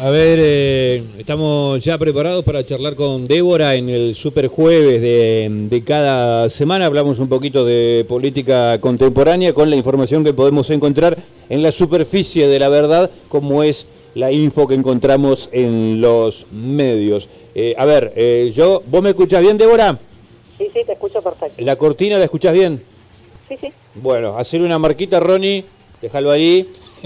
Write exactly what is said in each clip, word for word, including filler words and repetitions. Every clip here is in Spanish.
A ver, eh, estamos ya preparados para charlar con Débora en el Super Jueves de, de cada semana. Hablamos un poquito de política contemporánea con la información que podemos encontrar en la superficie de la verdad, como es la info que encontramos en los medios. Eh, a ver, eh, yo, ¿vos me escuchás bien, Débora? Sí, sí, te escucho perfecto. ¿La cortina la escuchás bien? Sí, sí. Bueno, hacer una marquita, Ronnie, déjalo ahí.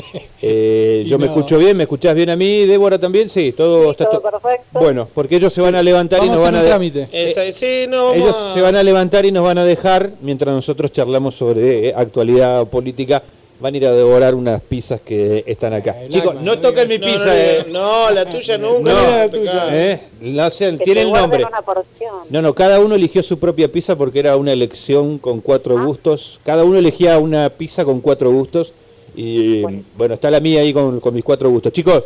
Eh, yo no. me escucho bien, ¿me escuchás bien a mí, Débora también? Sí, todo Sí, está todo to... perfecto. Bueno, porque ellos se van a levantar Vamos y nos van a... a trámite. Eh, Esa, sí, no, vamos ellos a... se van a levantar y nos van a dejar, mientras nosotros charlamos sobre eh, actualidad política, van a ir a devorar unas pizzas que están acá. El Chicos, alma, no no toquen mi No, pizza, no, eh. no, la tuya nunca. No, la la tuya. tuya. Eh, la hacen- Que tiene te el guarden nombre. una porción. No, no, cada uno eligió su propia pizza porque era una elección con cuatro Ah. gustos. Cada uno elegía una pizza con cuatro gustos. Y Bueno. bueno, está la mía ahí con, con mis cuatro gustos. Chicos,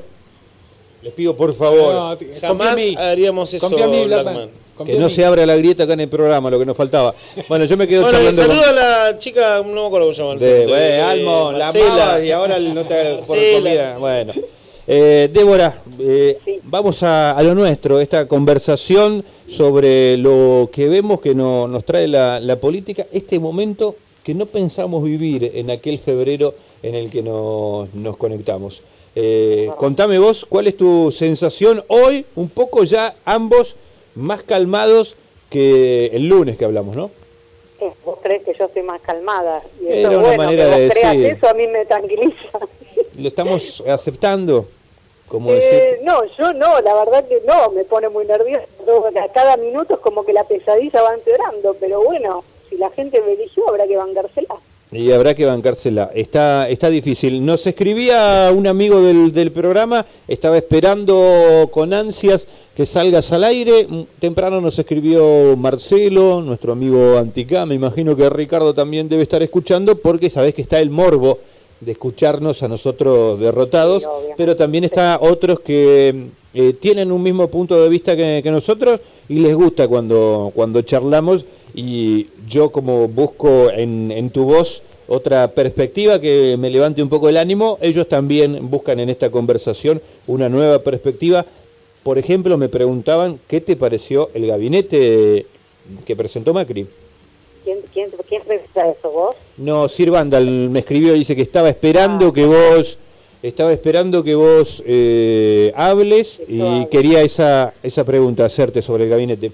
les pido por favor No, t- confía Jamás en mí. haríamos eso, Confía en mí, Blackman. Blackman. Confía que en no mí. se abra la grieta acá en el programa, lo que nos faltaba. Bueno, yo me quedo Bueno, le charlando saludo a la chica, no me acuerdo cómo se llama. con... De, bueno, Almo, la Marcela. amaba y ahora no te por Marcela. comida. Bueno. Eh, Débora, eh, Sí. vamos a, a lo nuestro, esta conversación sobre lo que vemos que no, nos trae la, la política, este momento que no pensamos vivir en aquel febrero en el que nos, nos conectamos. Eh, contame vos, ¿cuál es tu sensación hoy, un poco ya ambos más calmados que el lunes que hablamos, ¿no? Eh, Vos crees que yo estoy más calmada. Y Era eso es una bueno, manera que vos de creas decir. eso a mí me tranquiliza. ¿Lo estamos aceptando? Como Eh, decir, no, yo no, la verdad que no, me pone muy nerviosa. Yo, a cada minuto es como que la pesadilla va empeorando, pero bueno, si la gente me eligió habrá que bancársela. y habrá que bancársela. Está, está difícil. Nos escribía un amigo del, del programa, estaba esperando con ansias que salgas al aire. Temprano nos escribió Marcelo, nuestro amigo Anticá. Me imagino que Ricardo también debe estar escuchando, porque sabés que está el morbo de escucharnos a nosotros derrotados, Sí, obviamente. pero también está otros que eh, tienen un mismo punto de vista que, que nosotros y les gusta cuando, cuando charlamos, y yo como busco en, en tu voz otra perspectiva que me levante un poco el ánimo, ellos también buscan en esta conversación una nueva perspectiva. Por ejemplo, me preguntaban qué te pareció el gabinete que presentó Macri. ¿Quién, quién, quién revisa eso, vos? No, Sir Vandal me escribió, dice que estaba esperando Ah. que vos estaba esperando que vos eh, hables Que y yo hable. quería esa esa pregunta hacerte sobre el gabinete.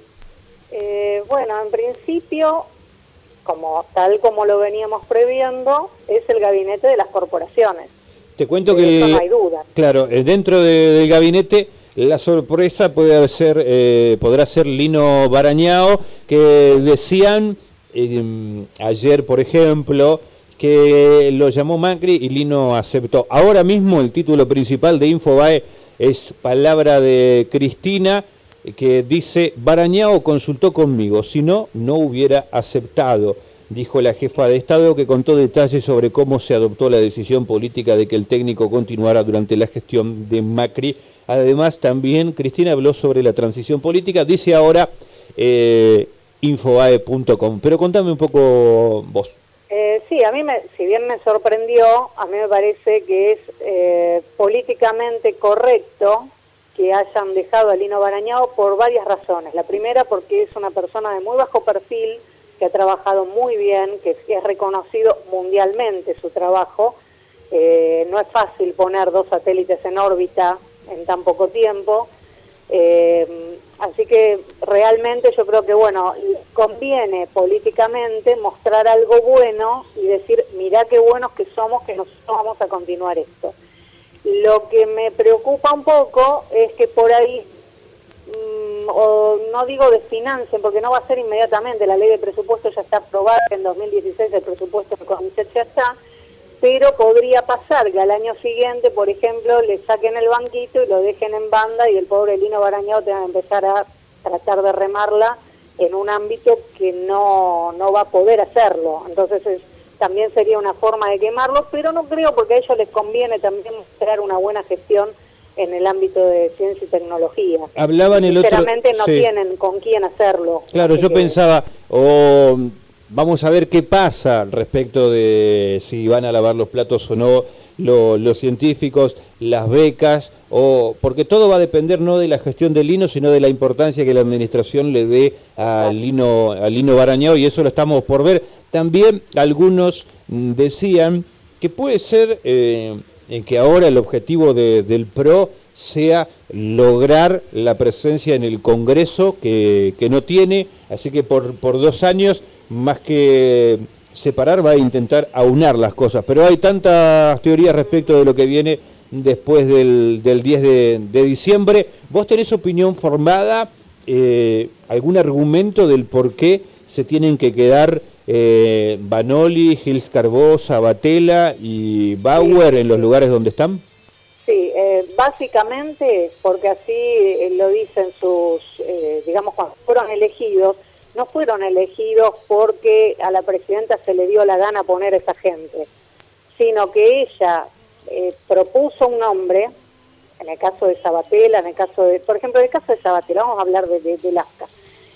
Eh, bueno, en principio, como tal como lo veníamos previendo, es el gabinete de las corporaciones. Te cuento De que eso no hay duda. claro, eh, dentro de- del gabinete la sorpresa puede ser eh, podrá ser Lino Barañao, que decían eh, ayer, por ejemplo, que lo llamó Macri y Lino aceptó. Ahora mismo el título principal de Infobae es palabra de Cristina, que dice: Barañao consultó conmigo, si no, no hubiera aceptado, dijo la jefa de Estado, que contó detalles sobre cómo se adoptó la decisión política de que el técnico continuara durante la gestión de Macri. Además, también Cristina habló sobre la transición política, dice ahora eh, infobae punto com. Pero contame un poco vos. Eh, sí, a mí, me, si bien me sorprendió, a mí me parece que es eh, políticamente correcto que hayan dejado a Lino Barañao por varias razones. La primera, porque es una persona de muy bajo perfil, que ha trabajado muy bien, que es, es reconocido mundialmente su trabajo. Eh, no es fácil poner dos satélites en órbita en tan poco tiempo. Eh, así que realmente yo creo que, bueno, conviene políticamente mostrar algo bueno y decir, mirá qué buenos que somos, que nosotros vamos a continuar esto. Lo que me preocupa un poco es que por ahí, mmm, o no digo desfinancien, porque no va a ser inmediatamente, la ley de presupuesto ya está aprobada, en dos mil dieciséis el presupuesto de CONICET ya está, pero podría pasar que al año siguiente, por ejemplo, le saquen el banquito y lo dejen en banda y el pobre Lino Barañao tenga que empezar a tratar de remarla en un ámbito que no, no va a poder hacerlo. Entonces es, también sería una forma de quemarlo, pero no creo, porque a ellos les conviene también mostrar una buena gestión en el ámbito de ciencia y tecnología. Hablaban el otro... Sinceramente no sí. tienen con quién hacerlo. Claro, Así yo que- pensaba, o vamos a ver qué pasa respecto de si van a lavar los platos o no lo- los científicos, las becas, o porque todo va a depender no de la gestión de Lino, sino de la importancia que la administración le dé a Lino, a Lino Barañao, y eso lo estamos por ver. También algunos mm, decían que puede ser eh, en que ahora el objetivo de, del P R O sea lograr la presencia en el Congreso que, que no tiene, así que por, por dos años, más que separar, va a intentar aunar las cosas. Pero hay tantas teorías respecto de lo que viene después del, del diez de, de diciembre. ¿Vos tenés opinión formada, eh, algún argumento del por qué se tienen que quedar eh, Vanoli, Gils Carbó, Sabatella y Bauer en los lugares donde están? Sí, eh, básicamente porque así eh, lo dicen sus, eh, digamos, cuando fueron elegidos, no fueron elegidos porque a la presidenta se le dio la gana poner a esa gente, sino que ella eh, propuso un nombre, en el caso de Sabatella, en el caso de, por ejemplo, en el caso de Sabatella, vamos a hablar de, de, del A S C A.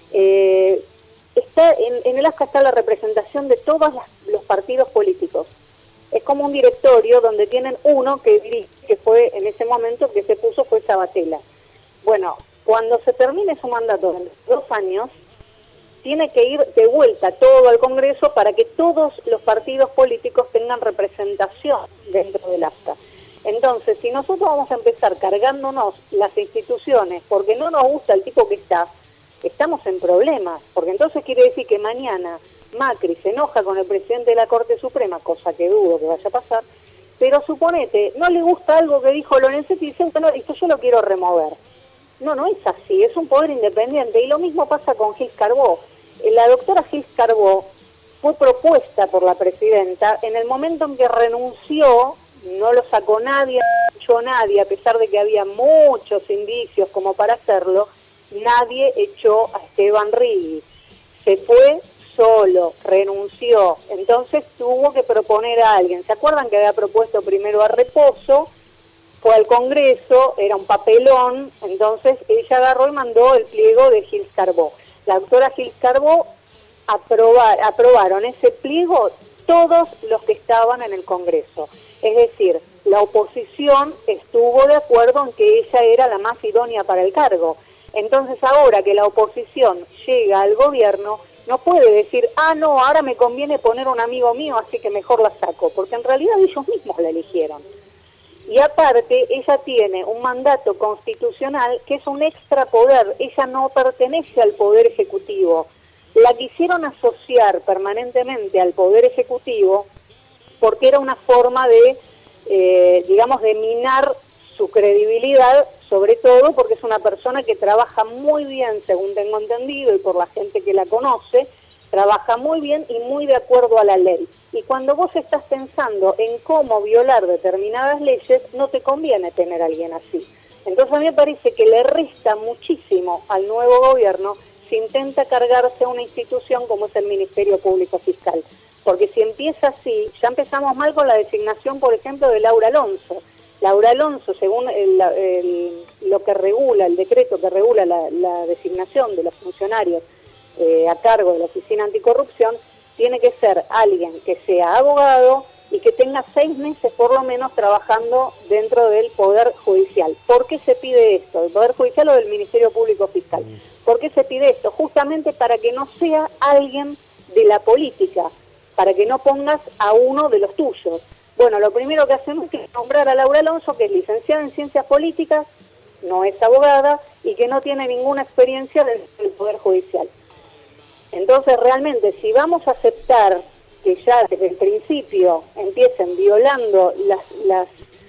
Eh, está, en, en el A S C A está la representación de todos las, los partidos políticos. Es como un directorio donde tienen uno que dirige, que fue en ese momento que se puso fue Sabatella. Bueno, cuando se termine su mandato en dos años, tiene que ir de vuelta todo al Congreso para que todos los partidos políticos tengan representación dentro del A S C A. Entonces, si nosotros vamos a empezar cargándonos las instituciones porque no nos gusta el tipo que está, estamos en problemas, porque entonces quiere decir que mañana Macri se enoja con el presidente de la Corte Suprema, cosa que dudo que vaya a pasar, pero suponete, no le gusta algo que dijo Lorenzetti y dice, bueno, esto yo lo quiero remover. No, no es así, es un poder independiente, y lo mismo pasa con Gils Carbó. La doctora Gils Carbó fue propuesta por la presidenta en el momento en que renunció, no lo sacó nadie, no echó nadie, a pesar de que había muchos indicios como para hacerlo, nadie echó a Esteban Rigui. Se fue solo, renunció, entonces tuvo que proponer a alguien. ¿Se acuerdan que había propuesto primero a Reposo? Fue al Congreso, era un papelón, entonces ella agarró y mandó el pliego de Gils Carbó. La doctora Gils Carbó aprobar, aprobaron ese pliego todos los que estaban en el Congreso. Es decir, la oposición estuvo de acuerdo en que ella era la más idónea para el cargo. Entonces ahora que la oposición llega al gobierno, no puede decir, ah, no, ahora me conviene poner un amigo mío, así que mejor la saco, porque en realidad ellos mismos la eligieron. Y aparte, ella tiene un mandato constitucional que es un extra poder, ella no pertenece al Poder Ejecutivo. La quisieron asociar permanentemente al Poder Ejecutivo porque era una forma de, eh, digamos, de minar su credibilidad, sobre todo porque es una persona que trabaja muy bien, según tengo entendido, y por la gente que la conoce, trabaja muy bien y muy de acuerdo a la ley. Y cuando vos estás pensando en cómo violar determinadas leyes, no te conviene tener a alguien así. Entonces a mí me parece que le resta muchísimo al nuevo gobierno si intenta cargarse a una institución como es el Ministerio Público Fiscal. Porque si empieza así, ya empezamos mal con la designación, por ejemplo, de Laura Alonso. Laura Alonso, según el, el, lo que regula, el decreto que regula la, la designación de los funcionarios eh, a cargo de la Oficina Anticorrupción, tiene que ser alguien que sea abogado y que tenga seis meses por lo menos trabajando dentro del Poder Judicial. ¿Por qué se pide esto? ¿Del Poder Judicial o del Ministerio Público Fiscal? ¿Por qué se pide esto? Justamente para que no sea alguien de la política, para que no pongas a uno de los tuyos. Bueno, lo primero que hacemos es nombrar a Laura Alonso, que es licenciada en Ciencias Políticas, no es abogada y que no tiene ninguna experiencia del Poder Judicial. Entonces, realmente, si vamos a aceptar que ya desde el principio empiecen violando las, las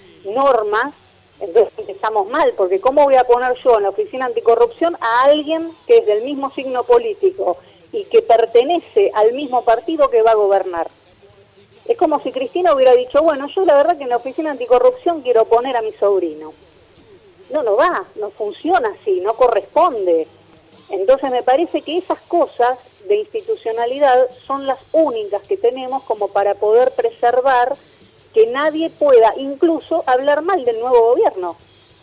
normas, entonces empezamos mal, porque ¿cómo voy a poner yo en la Oficina Anticorrupción a alguien que es del mismo signo político y que pertenece al mismo partido que va a gobernar? Es como si Cristina hubiera dicho, bueno, yo la verdad que en la Oficina Anticorrupción quiero poner a mi sobrino. No, no va, no funciona así, no corresponde. Entonces me parece que esas cosas de institucionalidad son las únicas que tenemos como para poder preservar que nadie pueda incluso hablar mal del nuevo gobierno.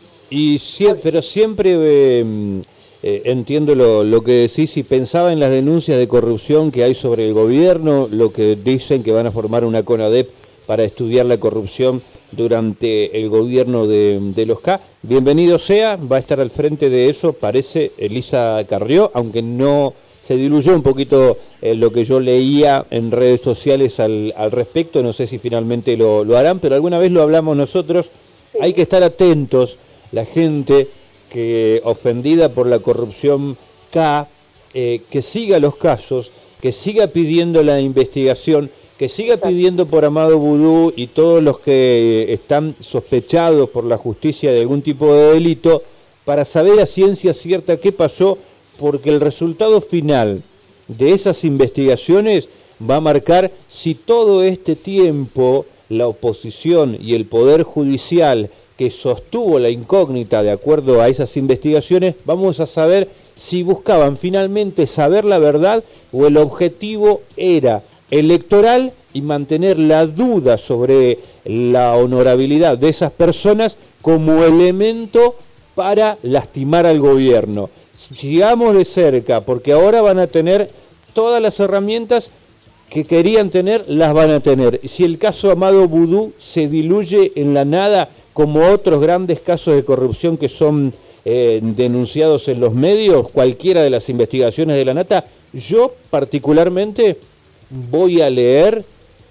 Y siempre, pero siempre eh, eh, entiendo lo, lo que decís, y pensaba en las denuncias de corrupción que hay sobre el gobierno, lo que dicen que van a formar una CONADEP para estudiar la corrupción durante el gobierno de, de los K. Bienvenido sea, va a estar al frente de eso, parece, Elisa Carrió, aunque no se diluyó un poquito eh, lo que yo leía en redes sociales al, al respecto, no sé si finalmente lo, lo harán, pero alguna vez lo hablamos nosotros, sí. Hay que estar atentos, la gente que ofendida por la corrupción K, eh, que siga los casos, que siga pidiendo la investigación, que siga pidiendo por Amado Vudú y todos los que están sospechados por la justicia de algún tipo de delito, para saber a ciencia cierta qué pasó, porque el resultado final de esas investigaciones va a marcar si todo este tiempo la oposición y el Poder Judicial que sostuvo la incógnita de acuerdo a esas investigaciones, vamos a saber si buscaban finalmente saber la verdad o el objetivo era electoral y mantener la duda sobre la honorabilidad de esas personas como elemento para lastimar al gobierno. Sigamos de cerca, porque ahora van a tener todas las herramientas que querían tener, las van a tener. Si el caso Amado Vudú se diluye en la nada, como otros grandes casos de corrupción que son eh, denunciados en los medios, cualquiera de las investigaciones de la Nata, yo particularmente voy a leer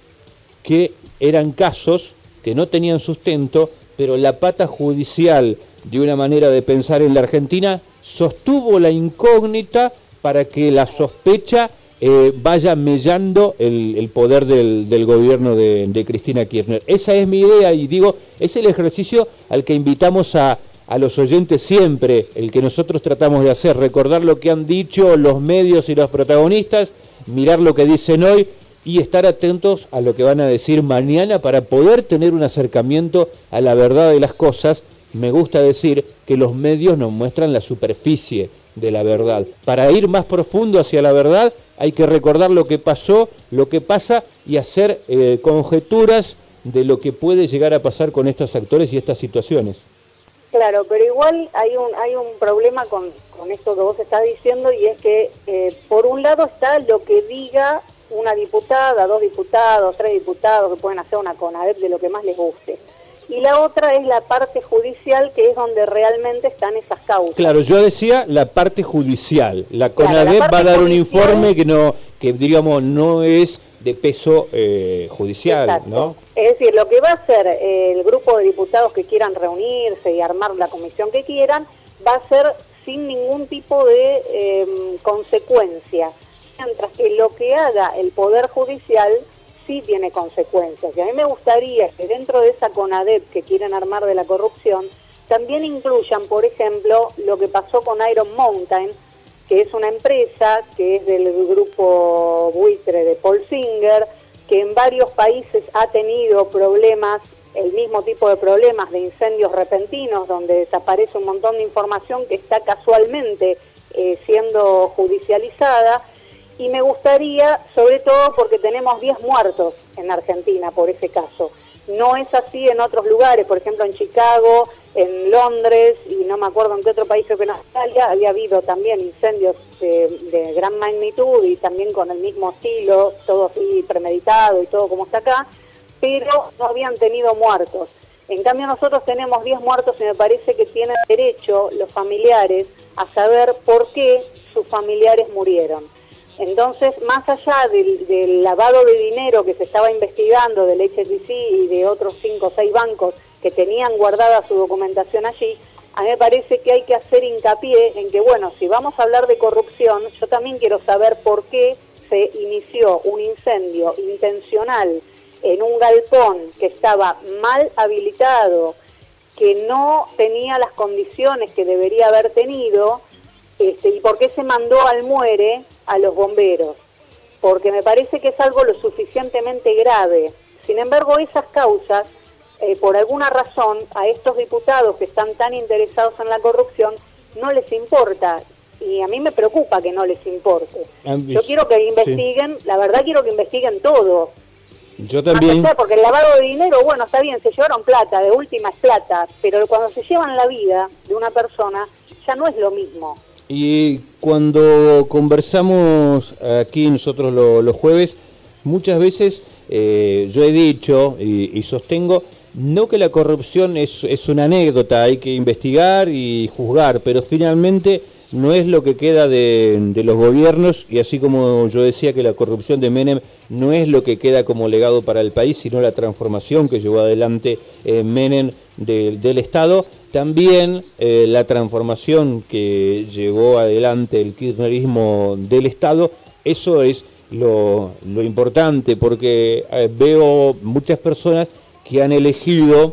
que eran casos que no tenían sustento, pero la pata judicial, de una manera de pensar en la Argentina, sostuvo la incógnita para que la sospecha eh, vaya mellando el, el poder del, del gobierno de, de Cristina Kirchner. Esa es mi idea y digo, es el ejercicio al que invitamos a, a los oyentes siempre, el que nosotros tratamos de hacer, recordar lo que han dicho los medios y los protagonistas, mirar lo que dicen hoy y estar atentos a lo que van a decir mañana para poder tener un acercamiento a la verdad de las cosas. Me gusta decir que los medios nos muestran la superficie de la verdad. Para ir más profundo hacia la verdad hay que recordar lo que pasó, lo que pasa y hacer eh, conjeturas de lo que puede llegar a pasar con estos actores y estas situaciones. Claro, pero igual hay un hay un problema con, con esto que vos estás diciendo y es que eh, por un lado está lo que diga una diputada, dos diputados, tres diputados que pueden hacer una CONADEP de lo que más les guste. Y la otra es la parte judicial, que es donde realmente están esas causas. Claro, yo decía la parte judicial. La CONADEP claro, la va a dar un informe que no, que digamos no es de peso eh, judicial, exacto. ¿No? Es decir, lo que va a hacer el grupo de diputados que quieran reunirse y armar la comisión que quieran, va a ser sin ningún tipo de eh, consecuencia. Mientras que lo que haga el Poder Judicial sí tiene consecuencias. Y a mí me gustaría que dentro de esa CONADEP que quieren armar de la corrupción, también incluyan, por ejemplo, lo que pasó con Iron Mountain, que es una empresa que es del grupo buitre de Paul Singer, que en varios países ha tenido problemas, el mismo tipo de problemas de incendios repentinos, donde desaparece un montón de información que está casualmente eh, siendo judicializada. Y me gustaría, sobre todo porque tenemos diez muertos en Argentina por ese caso. No es así en otros lugares, por ejemplo en Chicago, en Londres y no me acuerdo en qué otro país, creo que en Australia, había habido también incendios de, de gran magnitud y también con el mismo estilo, todo así premeditado y todo como está acá, pero no habían tenido muertos. En cambio nosotros tenemos diez muertos y me parece que tienen derecho los familiares a saber por qué sus familiares murieron. Entonces, más allá del, del lavado de dinero que se estaba investigando del H S B C y de otros cinco o seis bancos que tenían guardada su documentación allí, a mí me parece que hay que hacer hincapié en que, bueno, si vamos a hablar de corrupción, yo también quiero saber por qué se inició un incendio intencional en un galpón que estaba mal habilitado, que no tenía las condiciones que debería haber tenido, este, y por qué se mandó al muere a los bomberos, porque me parece que es algo lo suficientemente grave. Sin embargo, esas causas, eh, por alguna razón, a estos diputados que están tan interesados en la corrupción, no les importa, y a mí me preocupa que no les importe. Yo quiero que investiguen, sí. La verdad quiero que investiguen todo. Yo también. Allá, porque el lavado de dinero, bueno, está bien, se llevaron plata, de última es plata, pero cuando se llevan la vida de una persona, ya no es lo mismo. Y cuando conversamos aquí nosotros lo, los jueves, muchas veces eh, yo he dicho y, y sostengo no que la corrupción es, es una anécdota, hay que investigar y juzgar, pero finalmente no es lo que queda de, de los gobiernos, y así como yo decía que la corrupción de Menem no es lo que queda como legado para el país, sino la transformación que llevó adelante eh, Menem de, del Estado, también eh, la transformación que llevó adelante el kirchnerismo del Estado, eso es lo, lo importante, porque eh, veo muchas personas que han elegido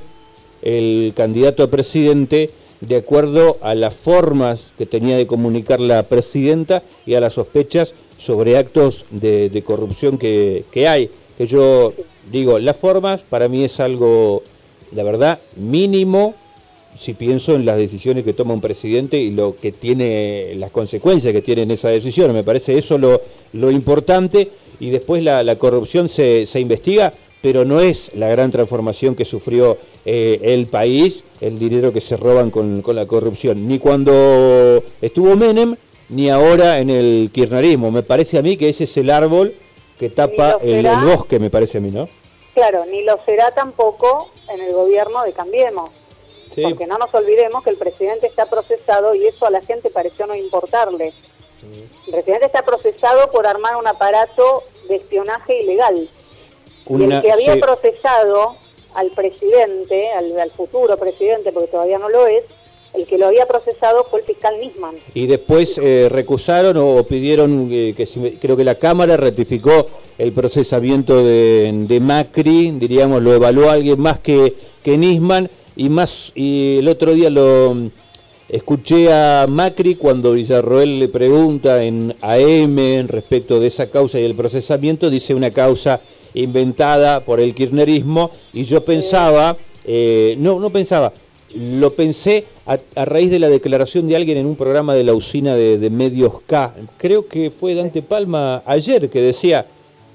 el candidato a presidente de acuerdo a las formas que tenía de comunicar la presidenta y a las sospechas sobre actos de, de corrupción que, que hay. Que yo digo, las formas para mí es algo, la verdad, mínimo, si pienso en las decisiones que toma un presidente y lo que tiene, las consecuencias que tienen esas decisiones. Me parece eso lo, lo importante, y después la, la corrupción se, se investiga, pero no es la gran transformación que sufrió eh, el país, el dinero que se roban con, con la corrupción, ni cuando estuvo Menem, ni ahora en el kirchnerismo. Me parece a mí que ese es el árbol que tapa el, el bosque, me parece a mí, ¿no? Claro, ni lo será tampoco en el gobierno de Cambiemos. Sí. Porque no nos olvidemos que el presidente está procesado, y eso a la gente pareció no importarle. Sí. El presidente está procesado por armar un aparato de espionaje ilegal. Una, y el que había sí. procesado al presidente, al, al futuro presidente, porque todavía no lo es, el que lo había procesado fue el fiscal Nisman. Y después eh, recusaron o pidieron, eh, que si, creo que la Cámara ratificó el procesamiento de, de Macri, diríamos, lo evaluó alguien más que, que Nisman, y más, y el otro día lo escuché a Macri cuando Villarroel le pregunta en A M respecto de esa causa y el procesamiento, dice una causa inventada por el kirchnerismo, y yo pensaba, eh, no, no pensaba, lo pensé a, a raíz de la declaración de alguien en un programa de la usina de, de Medios K, creo que fue Dante Palma ayer, que decía,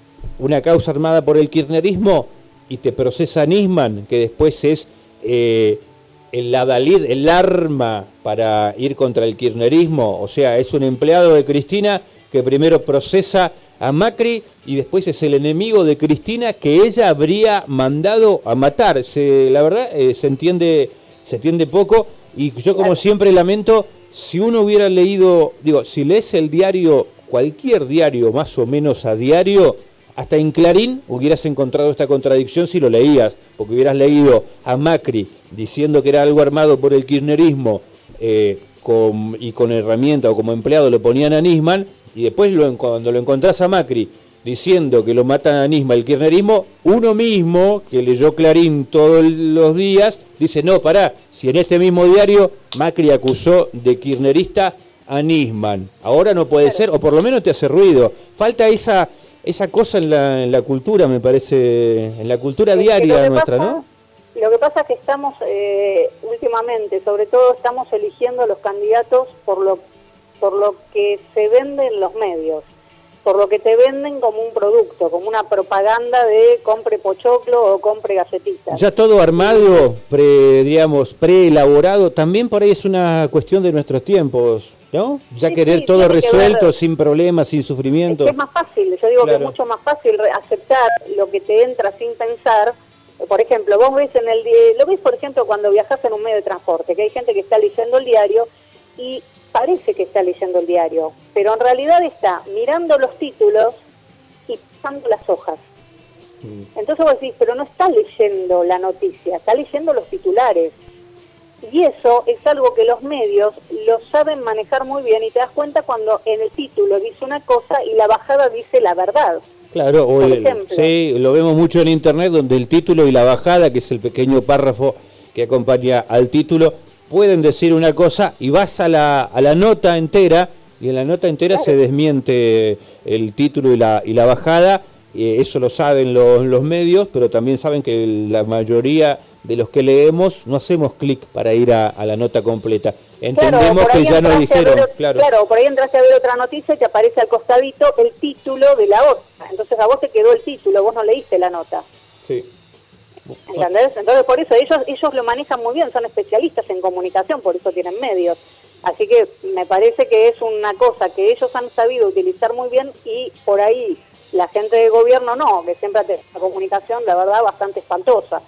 una causa armada por el kirchnerismo y te procesa Nisman, que después es eh, el adalid, el arma para ir contra el kirchnerismo, o sea, es un empleado de Cristina que primero procesa a Macri y después es el enemigo de Cristina que ella habría mandado a matar. Se, la verdad, eh, se entiende se entiende poco, y yo como siempre lamento, si uno hubiera leído, digo, si lees el diario, cualquier diario más o menos a diario, hasta en Clarín hubieras encontrado esta contradicción si lo leías, porque hubieras leído a Macri diciendo que era algo armado por el kirchnerismo eh, con, y con herramienta o como empleado lo ponían a Nisman, y después lo, cuando lo encontrás a Macri diciendo que lo matan a Nisman el kirchnerismo, uno mismo que leyó Clarín todos los días dice, no, pará, si en este mismo diario Macri acusó de kirchnerista a Nisman, ahora no puede ser, o por lo menos te hace ruido. Falta esa esa cosa en la, en la cultura, me parece, en la cultura es diaria nuestra, pasa, ¿no? Lo que pasa es que estamos, eh, últimamente, sobre todo estamos eligiendo a los candidatos por lo, por lo que se vende en los medios, por lo que te venden como un producto, como una propaganda de compre pochoclo o compre galletitas. Ya todo armado, pre, digamos, preelaborado, también por ahí es una cuestión de nuestros tiempos, ¿no? Ya sí, querer sí, todo resuelto, ver, sin problemas, sin sufrimiento. Es, que es más fácil, yo digo claro. que es mucho más fácil aceptar lo que te entra sin pensar. Por ejemplo, vos ves en el lo ves por ejemplo cuando viajas en un medio de transporte, que hay gente que está leyendo el diario y parece que está leyendo el diario, pero en realidad está mirando los títulos y pasando las hojas. Mm. Entonces vos decís, pero no está leyendo la noticia, está leyendo los titulares. Y eso es algo que los medios lo saben manejar muy bien, y te das cuenta cuando en el título dice una cosa y la bajada dice la verdad. Claro, o el, sí, lo vemos mucho en internet, donde el título y la bajada, que es el pequeño párrafo que acompaña al título, pueden decir una cosa y vas a la, a la nota entera, y en la nota entera claro. se desmiente el título y la, y la bajada. Eh, eso lo saben los, los medios, pero también saben que la mayoría de los que leemos no hacemos clic para ir a, a la nota completa. Entendemos claro, que ya nos dijeron. Ver, claro. claro, por ahí entraste a ver otra noticia que aparece al costadito el título de la otra. Entonces a vos te quedó el título, vos no leíste la nota. Sí. ¿Entendés? Entonces por eso ellos ellos lo manejan muy bien, son especialistas en comunicación, por eso tienen medios. Así que me parece que es una cosa que ellos han sabido utilizar muy bien, y por ahí la gente de gobierno no, que siempre tiene una comunicación, la verdad, bastante espantosa.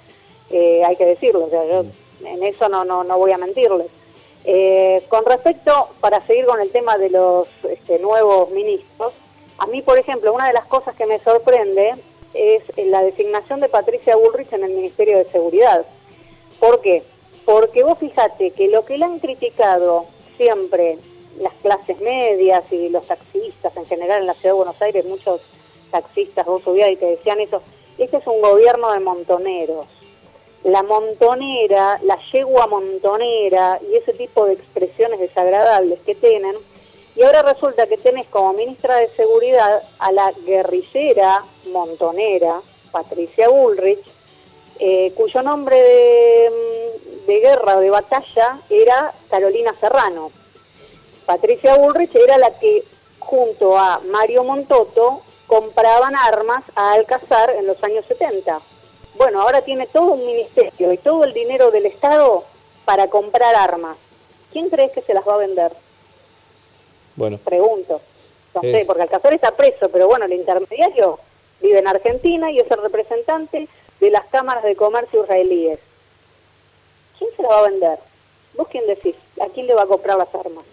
eh, hay que decirlo, o sea, yo en eso no, no, no voy a mentirles. Eh, con respecto, para seguir con el tema de los este, nuevos ministros, a mí, por ejemplo, una de las cosas que me sorprende es la designación de Patricia Bullrich en el Ministerio de Seguridad. ¿Por qué? Porque vos fijate que lo que le han criticado siempre las clases medias y los taxistas en general en la Ciudad de Buenos Aires, muchos taxistas, vos subías y te decían eso, este es un gobierno de montoneros. La montonera, la yegua montonera y ese tipo de expresiones desagradables que tienen. Y ahora resulta que tenés como ministra de Seguridad a la guerrillera montonera, Patricia Bullrich, eh, cuyo nombre de, de guerra o de batalla era Carolina Serrano. Patricia Bullrich era la que, junto a Mario Montoto, compraban armas a Alcazar en los años setenta. Bueno, ahora tiene todo un ministerio y todo el dinero del Estado para comprar armas. ¿Quién crees que se las va a vender? Bueno. Pregunto. No eh. sé, porque Alcazar está preso, pero bueno, el intermediario vive en Argentina y es el representante de las cámaras de comercio israelíes. ¿Quién se las va a vender? ¿Vos quién decís? ¿A quién le va a comprar las armas?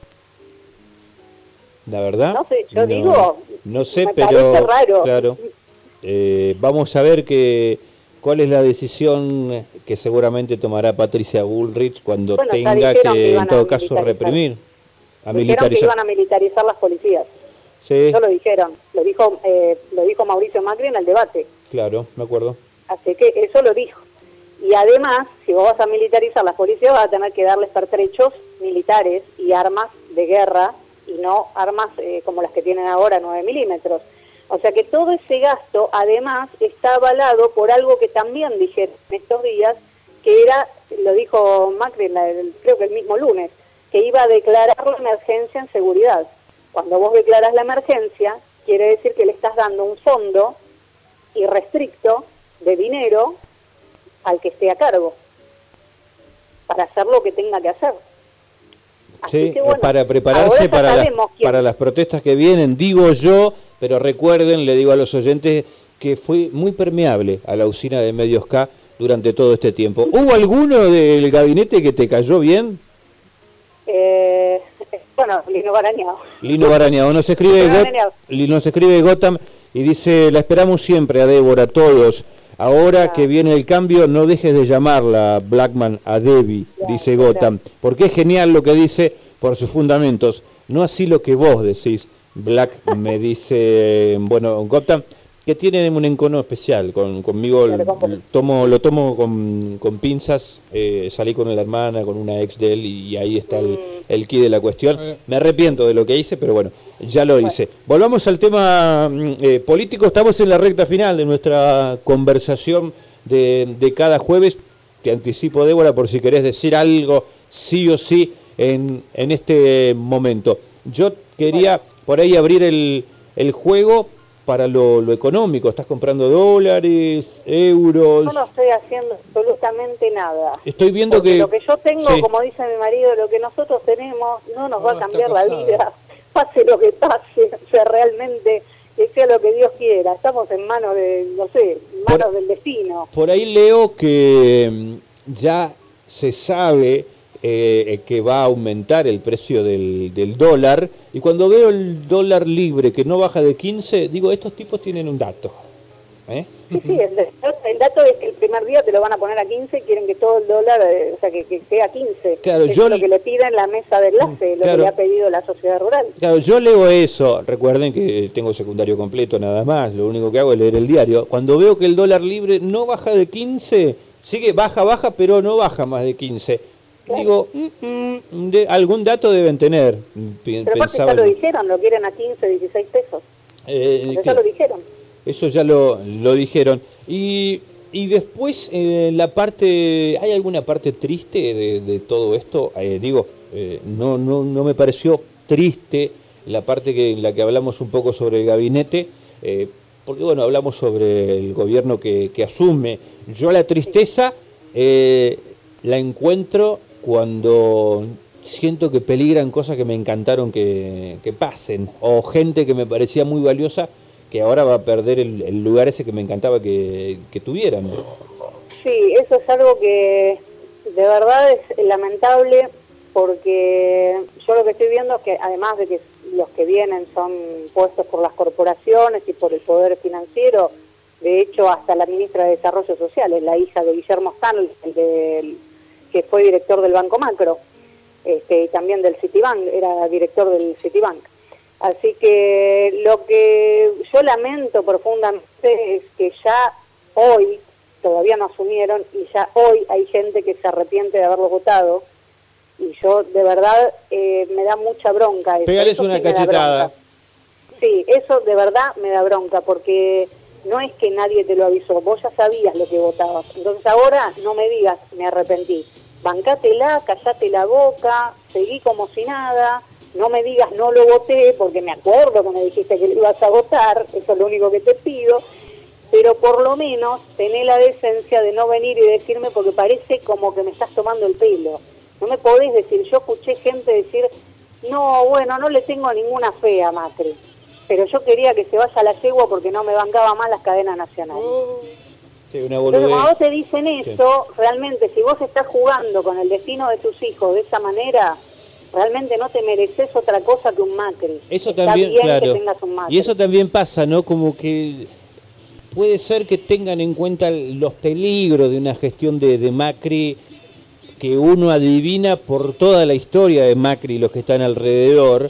La verdad, no sé, yo no, digo, no sé, me pero parece raro. Claro, eh, vamos a ver que cuál es la decisión que seguramente tomará Patricia Bullrich cuando bueno, tenga que, que en todo caso, reprimir, a dijeron militarizar. que iban a militarizar las policías. Sí. Eso lo dijeron, lo dijo, eh, lo dijo Mauricio Macri en el debate. Claro, me acuerdo. Así que eso lo dijo. Y además, si vos vas a militarizar las policías, vas a tener que darles pertrechos militares y armas de guerra, y no armas eh, como las que tienen ahora, nueve milímetros. O sea que todo ese gasto, además, está avalado por algo que también dijeron en estos días, que era, lo dijo Macri, en la, el, creo que el mismo lunes, que iba a declarar la emergencia en seguridad. Cuando vos declarás la emergencia, quiere decir que le estás dando un fondo irrestricto de dinero al que esté a cargo, para hacer lo que tenga que hacer. Así sí, que bueno, para prepararse para, la, para las protestas que vienen, digo yo, pero recuerden, le digo a los oyentes, que fue muy permeable a la usina de Medios K durante todo este tiempo. ¿Hubo alguno del gabinete que te cayó bien? Eh, bueno, Lino Barañao. Lino Barañao, nos escribe, Got, nos escribe Gotham y dice, la esperamos siempre a Débora, todos. Ahora claro. que viene el cambio, no dejes de llamarla, Blackman, a Debbie, claro, dice Gotham, claro. porque es genial lo que dice por sus fundamentos, no así lo que vos decís. Black me dice, bueno, Gotham, que tiene un encono especial, con, conmigo lo tomo, lo tomo con, con pinzas, eh, salí con la hermana, con una ex de él, y ahí está el, el quid de la cuestión. Me arrepiento de lo que hice, pero bueno, ya lo hice. Volvamos al tema eh, político, estamos en la recta final de nuestra conversación de, de cada jueves. Te anticipo, Débora, por si querés decir algo, sí o sí, en, en este momento. Yo quería por ahí abrir el, el juego para lo, lo económico. ¿Estás comprando dólares, euros? Yo no estoy haciendo absolutamente nada. Estoy viendo que... lo que yo tengo, sí. como dice mi marido, lo que nosotros tenemos no nos no, va a cambiar la vida, pase lo que pase, o sea, realmente que sea lo que Dios quiera. Estamos en manos de, no sé, en manos por, del destino. Por ahí leo que ya se sabe eh, que va a aumentar el precio del, del dólar, y cuando veo el dólar libre que no baja de quince, digo, estos tipos tienen un dato. ¿Eh? Sí, sí, el, el dato es que el primer día te lo van a poner a quince y quieren que todo el dólar, eh, o sea, que, que sea quince. Claro, es yo, lo que le piden la mesa de enlace, lo claro, que le ha pedido la sociedad rural. Claro, yo leo eso, recuerden que tengo secundario completo nada más, lo único que hago es leer el diario. Cuando veo que el dólar libre no baja de quince, sigue baja, baja, pero no baja más de quince. Claro. Digo, mm, mm, de, algún dato deben tener. Pero aparte ya lo dijeron, lo quieren a quince, dieciséis pesos. Eh, ya lo dijeron. Eso ya lo, lo dijeron. Y, y después, eh, la parte, ¿hay alguna parte triste de, de todo esto? Eh, digo, eh, no, no, no me pareció triste la parte que, en la que hablamos un poco sobre el gabinete, eh, porque bueno, hablamos sobre el gobierno que, que asume. Yo la tristeza eh, la encuentro cuando siento que peligran cosas que me encantaron que, que pasen, o gente que me parecía muy valiosa que ahora va a perder el, el lugar ese que me encantaba que, que tuvieran. Sí, eso es algo que de verdad es lamentable, porque yo lo que estoy viendo es que además de que los que vienen son puestos por las corporaciones y por el poder financiero, de hecho hasta la ministra de Desarrollo Social es la hija de Guillermo Stanley, el del, que fue director del Banco Macro, este, y también del Citibank, era director del Citibank. Así que lo que yo lamento profundamente es que ya hoy, todavía no asumieron, y ya hoy hay gente que se arrepiente de haberlo votado, y yo de verdad eh, me da mucha bronca eso. Pégales Eso una sí me da cachetada. bronca. Sí, eso de verdad me da bronca, porque no es que nadie te lo avisó, vos ya sabías lo que votabas. Entonces ahora no me digas, me arrepentí. Bancátela, callate la boca, seguí como si nada, no me digas no lo voté, porque me acuerdo que me dijiste que lo ibas a votar, eso es lo único que te pido, pero por lo menos tené la decencia de no venir y decirme, porque parece como que me estás tomando el pelo. No me podés decir, yo escuché gente decir, no, bueno, no le tengo ninguna fe a Macri, pero yo quería que se vaya a la yegua porque no me bancaba más las cadenas nacionales. Sí, una Entonces, boludez. cuando vos te dicen eso, sí, realmente, si vos estás jugando con el destino de tus hijos de esa manera, realmente no te mereces otra cosa que un Macri. Eso Está también, bien claro. que tengas un Macri. Y eso también pasa, ¿no? Como que puede ser que tengan en cuenta los peligros de una gestión de, de Macri que uno adivina por toda la historia de Macri y los que están alrededor.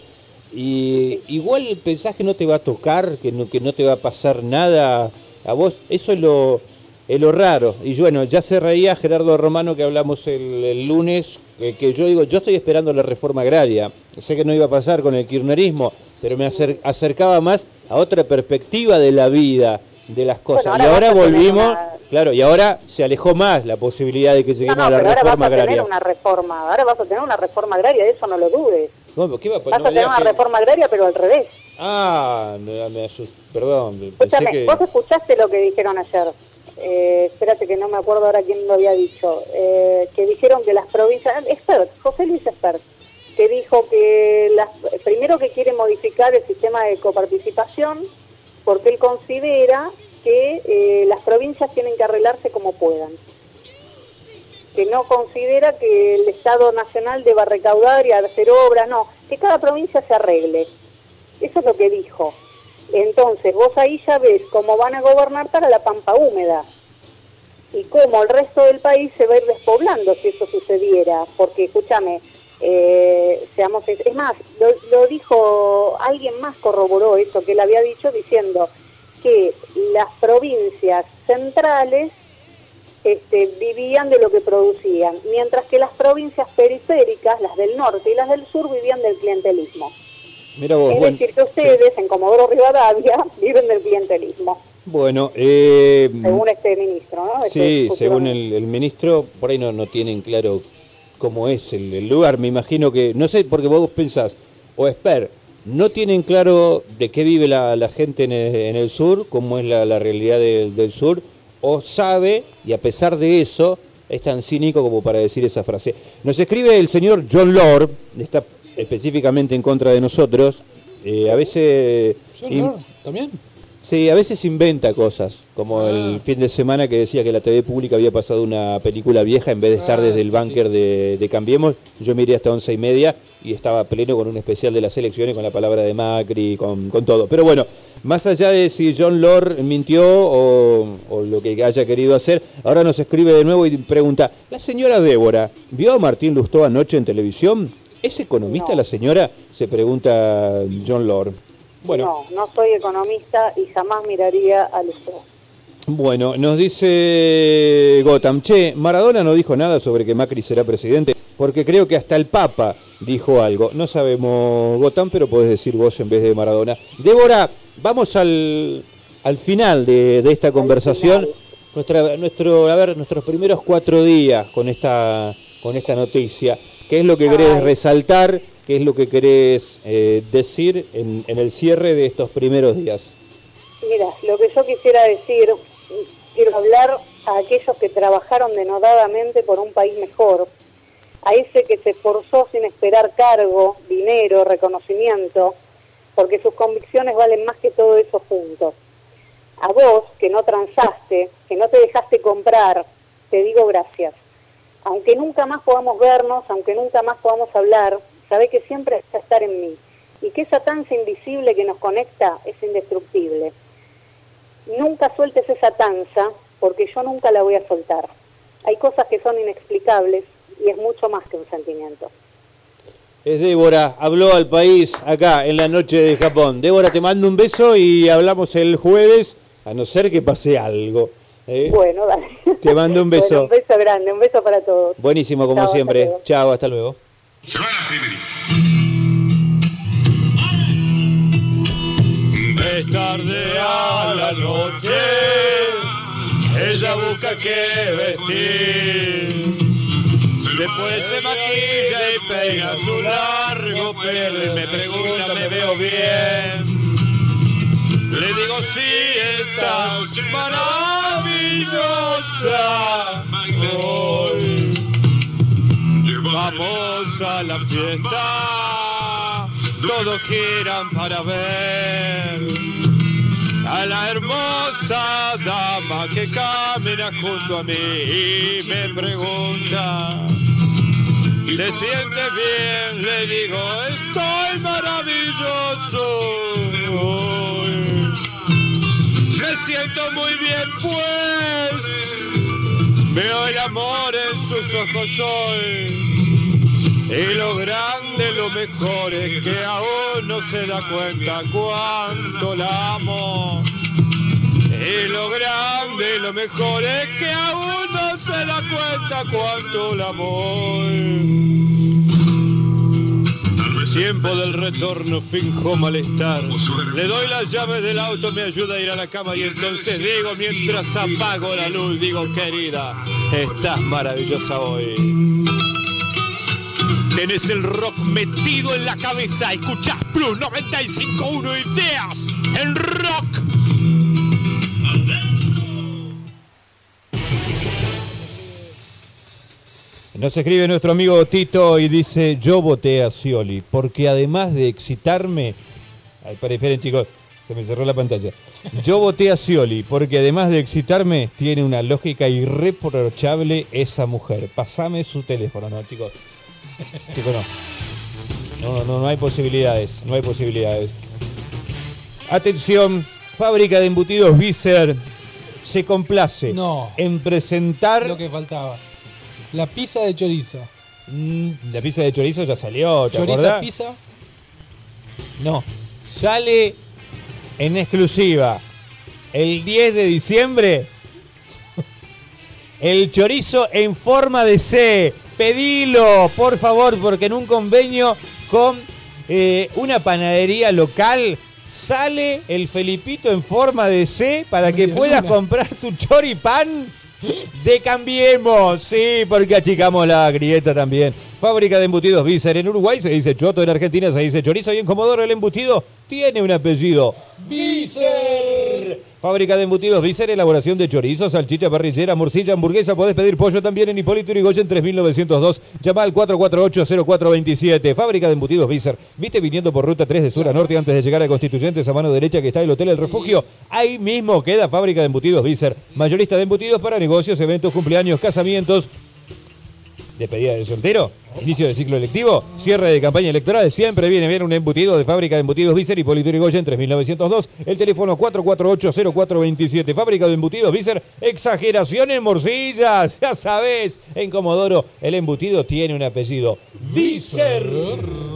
Y igual pensás que no te va a tocar, que no, que no te va a pasar nada a vos. Eso es lo, es lo raro. Y bueno, ya se reía Gerardo Romano, que hablamos el, el lunes, eh, que yo digo, yo estoy esperando la reforma agraria. Sé que no iba a pasar con el kirchnerismo, pero me acer, acercaba más a otra perspectiva de la vida, de las cosas. Bueno, ahora y ahora volvimos, una... claro, y ahora se alejó más la posibilidad de que lleguemos no, no, a la pero reforma ahora vas a agraria. tener una reforma, ahora vas a tener una reforma agraria, de eso no lo dudes. ¿Cómo? ¿Qué va? Vas no a tener una que... reforma agraria, pero al revés. Ah, me, me asust... perdón. Escúchame, que... vos escuchaste lo que dijeron ayer. Eh, espérate que no me acuerdo ahora quién lo había dicho. Eh, que dijeron que las provincias... Expert, José Luis Expert, que dijo que las, primero que quiere modificar el sistema de coparticipación porque él considera que eh, las provincias tienen que arreglarse como puedan. Que no considera que el Estado Nacional deba recaudar y hacer obras, no, que cada provincia se arregle. Eso es lo que dijo. Entonces, vos ahí ya ves cómo van a gobernar para la pampa húmeda y cómo el resto del país se va a ir despoblando si eso sucediera. Porque, escúchame, eh, seamos, es más, lo, lo dijo, alguien más corroboró eso que él había dicho, diciendo que las provincias centrales Este, vivían de lo que producían, mientras que las provincias periféricas, las del norte y las del sur, vivían del clientelismo. Mira vos, es bueno, decir, que ustedes, en Comodoro Rivadavia, viven del clientelismo. Bueno, eh, según este ministro, ¿no? Este sí, según el, el ministro, por ahí no, no tienen claro cómo es el, el lugar. Me imagino que, no sé, porque vos pensás, o Esper, no tienen claro de qué vive la, la gente en el, en el sur, cómo es la, la realidad de, del sur, o sabe, y a pesar de eso, es tan cínico como para decir esa frase. Nos escribe el señor John Lord, está específicamente en contra de nosotros, eh, a veces... ¿John Lord también? Sí, a veces inventa cosas, como ah. el fin de semana que decía que la T V pública había pasado una película vieja, en vez de estar ah, desde el sí, búnker sí. de, de Cambiemos, yo me iría hasta once y media y estaba pleno con un especial de las elecciones, con la palabra de Macri, con, con todo. Pero bueno, más allá de si John Lord mintió o, o lo que haya querido hacer, ahora nos escribe de nuevo y pregunta, la señora Débora, ¿vio a Martín Lustó anoche en televisión? ¿Es economista No. la señora? Se pregunta John Lord. Bueno. No, no soy economista y jamás miraría a Lustó. Bueno, nos dice Gotham, che, Maradona no dijo nada sobre que Macri será presidente, porque creo que hasta el Papa dijo algo. No sabemos, Gotham, pero podés decir vos en vez de Maradona. Débora, vamos al, al final de, de esta conversación. Nuestra, nuestro, a ver, nuestros primeros cuatro días con esta, con esta noticia. ¿Qué es lo que querés Ay. resaltar? ¿Qué es lo que querés eh, decir en, en el cierre de estos primeros días? Mira, lo que yo quisiera decir, quiero hablar a aquellos que trabajaron denodadamente por un país mejor, a ese que se esforzó sin esperar cargo, dinero, reconocimiento, porque sus convicciones valen más que todo eso juntos. A vos, que no transaste, que no te dejaste comprar, te digo gracias. Aunque nunca más podamos vernos, aunque nunca más podamos hablar, sabé que siempre vas a estar en mí. Y que esa tanza invisible que nos conecta es indestructible. Nunca sueltes esa tanza, porque yo nunca la voy a soltar. Hay cosas que son inexplicables y es mucho más que un sentimiento. Es Débora, habló al país acá en la noche de Japón. Débora, te mando un beso y hablamos el jueves, a no ser que pase algo. ¿eh? Bueno, dale. Te mando un beso. Bueno, un beso grande, un beso para todos. Buenísimo, como Chao, siempre. hasta Chao, hasta luego. Se va la primerita. Es tarde a la noche, ella busca qué vestir. Después se maquilla y peina su largo pelo y me pregunta, ¿me veo bien? Le digo, sí, estás maravillosa. Hoy vamos a la fiesta, todos giran para ver a la hermosa dama que camina junto a mí y me pregunta, ¿te sientes bien? Le digo, estoy maravilloso. Me siento muy bien, pues veo el amor en sus ojos hoy. Y lo grande, lo mejor es que aún no se da cuenta cuánto la amo. Y lo grande, lo mejor es que aún no se da cuenta cuánto la amo. Tiempo del retorno, finjo malestar. Le doy las llaves del auto, me ayuda a ir a la cama y entonces digo, mientras apago la luz, digo, querida, estás maravillosa hoy. Tenés el rock metido en la cabeza, escuchás Plus noventa y cinco punto uno, ideas en rock. Nos escribe nuestro amigo Tito y dice, yo voté a Scioli, porque además de excitarme... Ay, para, esperen chicos, se me cerró la pantalla. Yo voté a Scioli, porque además de excitarme, tiene una lógica irreprochable esa mujer. Pasame su teléfono, ¿no, chicos? Chicos, no. No, no, no hay posibilidades, no hay posibilidades. Atención, fábrica de embutidos Vícer se complace No. en presentar... Lo que faltaba. La pizza de chorizo. Mm, la pizza de chorizo ya salió, ¿te ¿Chorizo acordás? pizza? No, sale en exclusiva el diez de diciembre el chorizo en forma de C. Pedilo, por favor, porque en un convenio con eh, una panadería local sale el Felipito en forma de C para que puedas comprar tu choripán de Cambiemos. Sí, porque achicamos la grieta también. Fábrica de embutidos Vícer. En Uruguay se dice choto, en Argentina se dice chorizo y en Comodoro el embutido tiene un apellido. Vícer. Fábrica de embutidos Vícer, elaboración de chorizo, salchicha, parrillera, morcilla, hamburguesa. Podés pedir pollo también en Hipólito Yrigoyen tres mil novecientos dos. Llama al cuatro cuatro ocho cero cuatro dos siete. Fábrica de embutidos Vícer. ¿Viste viniendo por ruta tres de sur a norte antes de llegar a Constituyentes a mano derecha que está el Hotel El Refugio? Ahí mismo queda Fábrica de embutidos Vícer. Mayorista de embutidos para negocios, eventos, cumpleaños, casamientos. Despedida del soltero, inicio de ciclo electivo, cierre de campaña electoral, siempre viene bien un embutido de Fábrica de embutidos Vícer y Hipólito Yrigoyen tres mil novecientos dos, el teléfono cuatro cuatro ocho cero cuatro dos siete. Fábrica de embutidos Vícer, exageración en morcillas, ya sabes, en Comodoro el embutido tiene un apellido, Vícer.